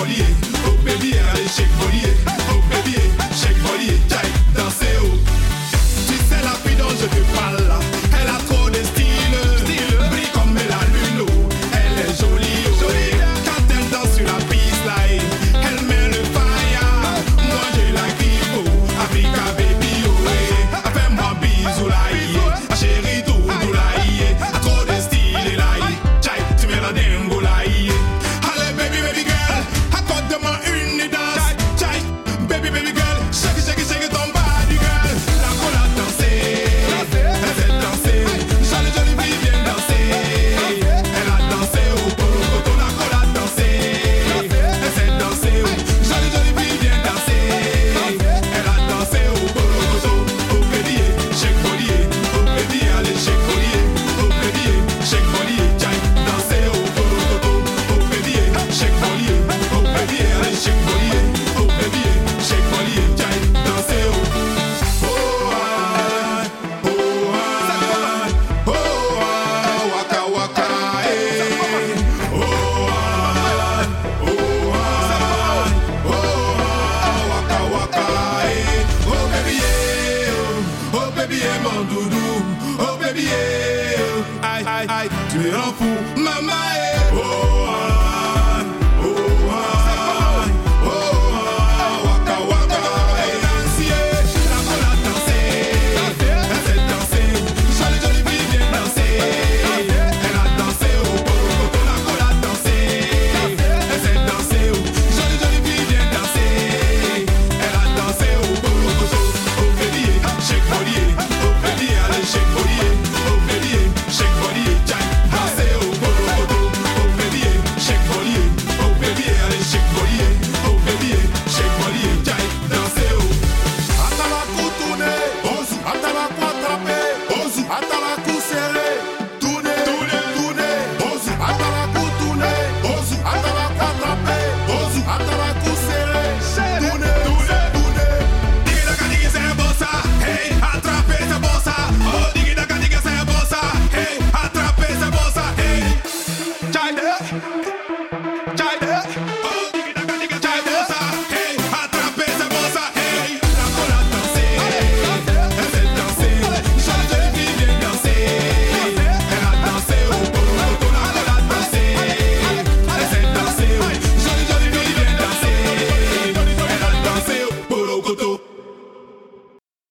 volier. Oh baby, allez, shake volier. Oh baby, shake volier. Jai, dansez oh. Tu sais la fille dont je te parle là, elle a trop de style, brille comme la lune, oh. Elle est jolie, oh. Quand elle danse sur la piste là, elle met le fire. Moi je la kiffe, oh. Africa baby, oh. Fais-moi bisou là, yeah. Chérie tout là, yeah. Trop de style là, yeah. Jai, tu me la dingo là, yeah. Allez baby baby girl, accorde-moi une danse. Jai, baby baby girl, shake it, shake it, shake it ton body girl. La colle a dansé, elle sait danser. Jolie jolie fille vient danser. Elle a dansé au porokoto, la colle a dansé. Elle sait danser, oh. Jolie jolie fille vient danser. Elle a dansé au porokoto. Oh baby, shake volier. Oh baby, allez shake volier. Oh baby, shake volier. Jai, danser au porokoto. Oh baby, shake volier. Oh baby, allez shake volier. Oh baby, shake volier. Jai, danser au. Oh ah, oh ah, oh ah, waka waka eh. Oh ah, oh ah, oh ah, waka waka eh. Oh baby yeah, oh baby yeah mon doudou. Oh baby yeah, aïe aïe aïe, tu me rends fou, maman eh. Oh